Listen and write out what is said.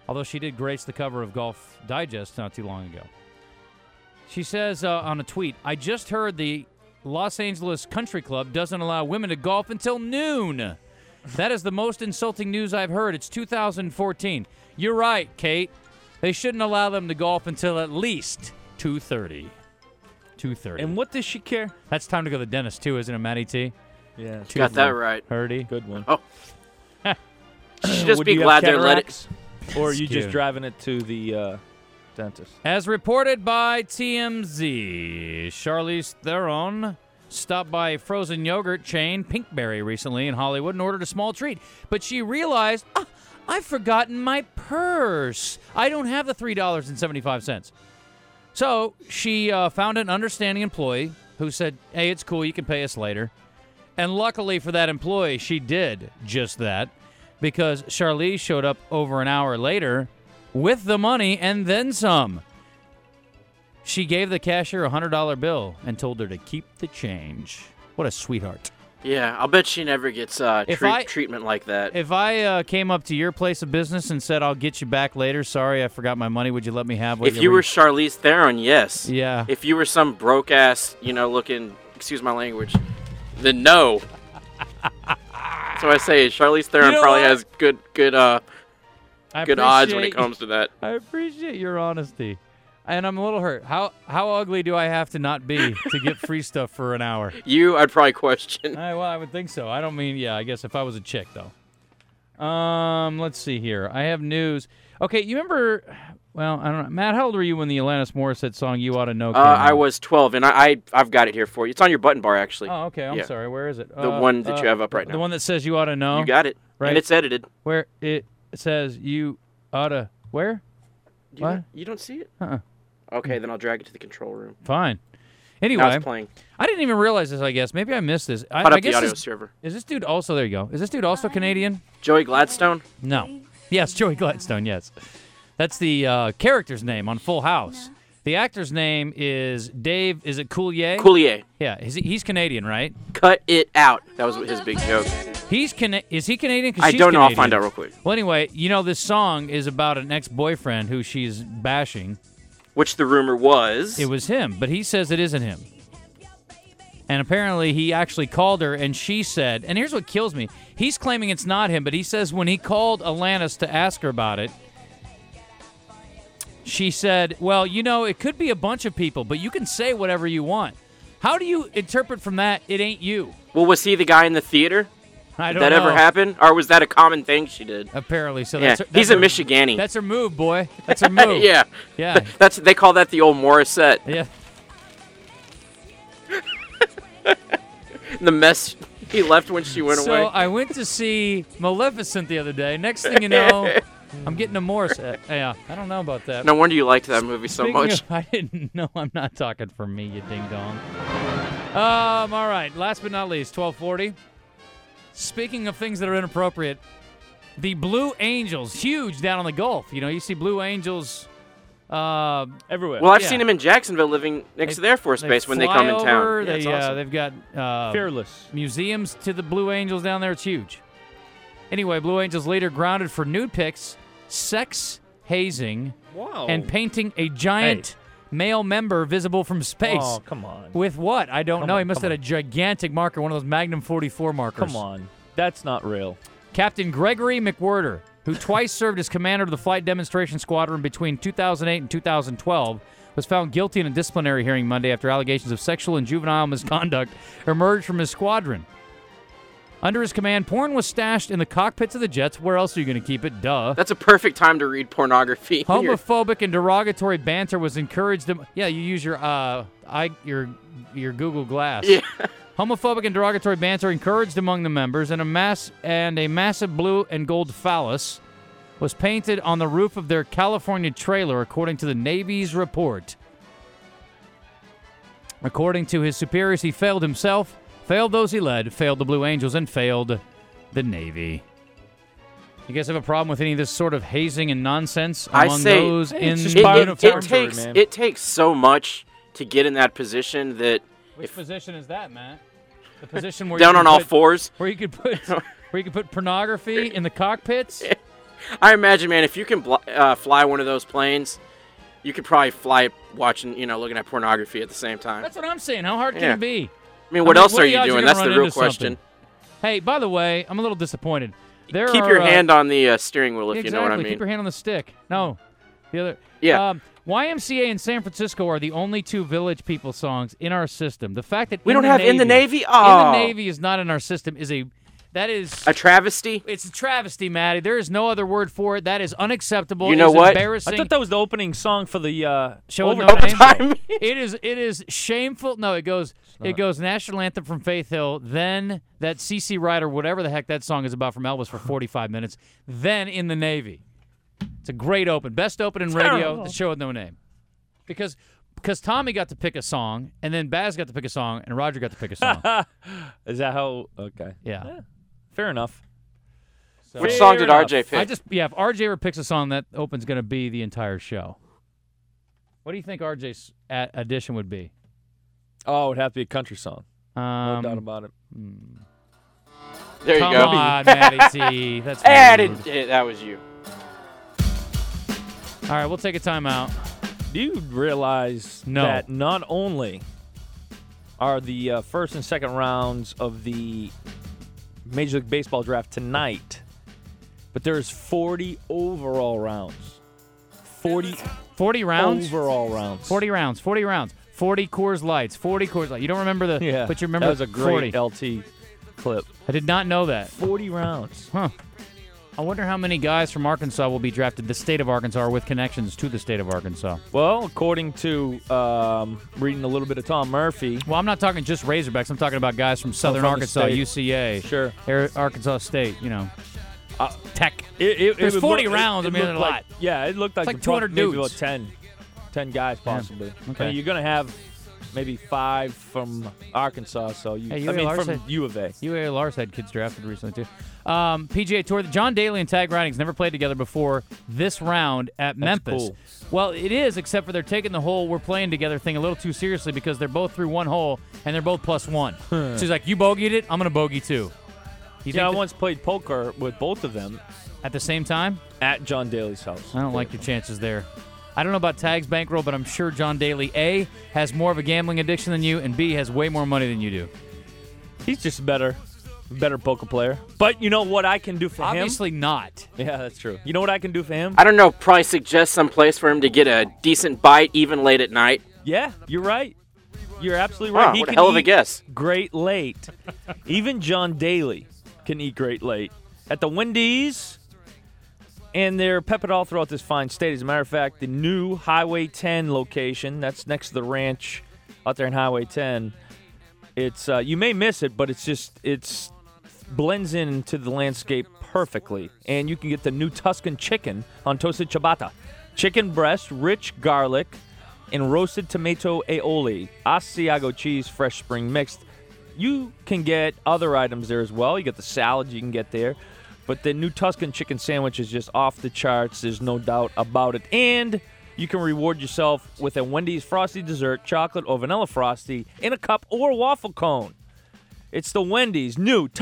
although she did grace the cover of Golf Digest not too long ago. She says on a tweet, I just heard the Los Angeles Country Club doesn't allow women to golf until noon. That is the most insulting news I've heard. It's 2014. You're right, Kate. They shouldn't allow them to golf until at least 2:30. 2:30. And what does she care? That's time to go to the dentist, too, isn't it, Matty T? Yeah. Got that right. Herdy. Good one. Oh. She should just Would be you have glad they let it. cataracts? Or are you Excuse just me. driving it to the dentist? As reported by TMZ, Charlize Theron stopped by a frozen yogurt chain, Pinkberry, recently in Hollywood and ordered a small treat. But she realized, I've forgotten my purse. I don't have the $3.75. So she found an understanding employee who said, hey, it's cool, you can pay us later. And luckily for that employee, she did just that, because Charlize showed up over an hour later with the money and then some. She gave the cashier a $100 bill and told her to keep the change. What a sweetheart. Yeah, I'll bet she never gets treatment like that. If I came up to your place of business and said, I'll get you back later, sorry, I forgot my money, would you let me have what If you were Charlize Theron, yes. Yeah. If you were some broke-ass, looking, excuse my language, then no. So I say Charlize Theron probably has good odds when it comes to that. I appreciate your honesty. And I'm a little hurt. How ugly do I have to not be to get free stuff for an hour? I'd probably question. Well, I would think so. I don't mean, I guess if I was a chick, though. Let's see here. I have news. Okay, you remember, well, I don't know. Matt, how old were you when the Alanis Morissette song You Ought to Know came out? I was 12, and I've got it here for you. It's on your button bar, actually. Oh, okay. I'm sorry. Where is it? The one that you have up right now. The one that says You Ought to Know? You got it. Right. And it's edited. Where it says You Ought to, where? What? You don't see it? Uh-uh. Okay, then I'll drag it to the control room. Fine. Now Anyway, it's playing. I didn't even realize this, I guess. Maybe I missed this. Put I up the guess audio server. Is this dude also, there you go. Is this dude also Canadian? Joey Gladstone? No. Yes, Joey Gladstone, yes. That's the character's name on Full House. The actor's name is Dave, is it Coulier? Coulier. Yeah, he's Canadian, right? Cut it out. That was his big joke. Is he Canadian? 'Cause I she's don't know. I'll Canadian. find out real quick. Well, anyway, this song is about an ex-boyfriend who she's bashing. Which the rumor was. It was him, but he says it isn't him. And apparently he actually called her, and she said, and here's what kills me. He's claiming it's not him, but he says when he called Alanis to ask her about it, she said, well, it could be a bunch of people, but you can say whatever you want. How do you interpret from that it ain't you? Well, was he the guy in the theater? I Did don't that know. ever happen? Or was that a common thing she did? Apparently. So Yeah, that's he's a her, Michigani. That's her move, boy. That's her move. Yeah. Yeah. They call that the old Morissette. Yeah. The mess he left when she went So away. I went to see Maleficent the other day. Next thing you know, I'm getting a Morse. Yeah, I don't know about that. No wonder you liked that movie so Speaking much. of- I didn't know. I'm not talking for me, you ding dong. All right. Last but not least, 1240. Speaking of things that are inappropriate, the Blue Angels, huge down on the Gulf. You see Blue Angels everywhere. Well, I've yeah. seen him in Jacksonville living next to the Air Force Base when they fly come in over, town. Yeah, They, it's awesome. They've got Fearless. museums to the Blue Angels down there. It's huge. Anyway, Blue Angels leader grounded for nude pics, sex hazing, Wow. and painting a giant male member visible from space. Oh, come on. With what? I don't Come know. on, He must come have had a gigantic marker, one of those Magnum 44 markers. Come on. That's not real. Captain Gregory McWhirter, who twice served as commander of the Flight Demonstration Squadron between 2008 and 2012, was found guilty in a disciplinary hearing Monday after allegations of sexual and juvenile misconduct emerged from his squadron. Under his command, porn was stashed in the cockpits of the jets. Where else are you going to keep it? Duh. That's a perfect time to read pornography. Homophobic and derogatory banter was encouraged. Yeah, you use your Google Glass. Yeah. Homophobic and derogatory banter encouraged among the members, and a massive blue and gold phallus was painted on the roof of their California trailer, according to the Navy's report. According to his superiors, he failed himself, failed those he led, failed the Blue Angels, and failed the Navy. You guys have a problem with any of this sort of hazing and nonsense among those in it's just uniform? It takes so much to get in that position that Which position is that, Matt? The position where down you on can all put- fours. where you could put pornography in the cockpits. I imagine, man, if you can fly one of those planes, you could probably fly it watching, looking at pornography at the same time. That's what I'm saying. How hard can Yeah. it be? I mean, what else what are the you odds doing? gonna That's the run real into question. something? Hey, by the way, I'm a little disappointed. Keep your hand on the steering wheel, if exactly. you know what I mean. Keep your hand on the stick. No, the other. Yeah. YMCA in San Francisco are the only two Village People songs in our system. The fact that We don't have In the Navy? In Oh. the Navy is not in our system is a travesty? It's a travesty, Maddie. There is no other word for it. That is unacceptable. You know It's what? Embarrassing. I thought that was the opening song for the Show with no overtime. name. It is shameful. No, it goes National Anthem from Faith Hill, then that CC Rider, whatever the heck that song is about from Elvis for 45 minutes, then In the Navy. It's a great open. Best open in radio, the Show with no name. Because Tommy got to pick a song, and then Baz got to pick a song, and Roger got to pick a song. Is that how? Okay. Yeah. Fair enough. So, Which song did RJ pick? if RJ ever picks a song, that open's going to be the entire show. What do you think RJ's addition would be? Oh, it would have to be a country song. No doubt about it. There you Come go. on, Matty T. That's rude. That was you. All right, we'll take a timeout. Do you realize No. that not only are the first and second rounds of the Major League Baseball draft tonight, but there's 40 overall rounds. 40 rounds? overall rounds. 40 rounds. 40 rounds. 40 Coors Lights. 40 Coors Lights. You don't remember the... Yeah. But you remember that was a great 40. LT clip. I did not know that. 40 rounds. Huh. I wonder how many guys from Arkansas will be drafted, the state of Arkansas, or with connections to the state of Arkansas. Well, according to reading a little bit of Tom Murphy. Well, I'm not talking just Razorbacks. I'm talking about guys from Southern from the Arkansas, state. UCA, Sure. Arkansas State, Tech. There's There's 40 rounds. I mean, there's a lot. Yeah, it looked like, It's like 200 maybe dudes. about 10 guys possibly. Okay. And you're going to have maybe 5 from Arkansas, so UALR from U of A. UALR's had kids drafted recently, too. PGA Tour, John Daly and Tag Ridings never played together before this round at Memphis. Cool. Well, it is, except for they're taking the whole we're playing together thing a little too seriously because they're both through one hole, and they're both +1. So he's like, you bogeyed it, I'm going to bogey too. I once played poker with both of them at the same time? at John Daly's house. I don't like your chances there. I don't know about Tag's bankroll, but I'm sure John Daly, A, has more of a gambling addiction than you, and B, has way more money than you do. He's just a better poker player. But you know what I can do for Obviously not. him? Yeah, that's true. You know what I can do for him? I don't know, probably suggest some place for him to get a decent bite even late at night. Yeah, you're right. You're absolutely right. Wow, He what a can hell of a eat guess. great late. Even John Daly can eat great late. At the Wendy's, and they're peppered all throughout this fine state. As a matter of fact, the new Highway 10 location, that's next to the ranch out there in Highway 10, it's you may miss it, but it's blends into the landscape perfectly. And you can get the new Tuscan chicken on toasted ciabatta. Chicken breast, rich garlic, and roasted tomato aioli, Asiago cheese, fresh spring mixed. You can get other items there as well. You get the salad you can get there. But the new Tuscan chicken sandwich is just off the charts. There's no doubt about it. And you can reward yourself with a Wendy's Frosty dessert, chocolate or vanilla Frosty, in a cup or waffle cone. It's the Wendy's new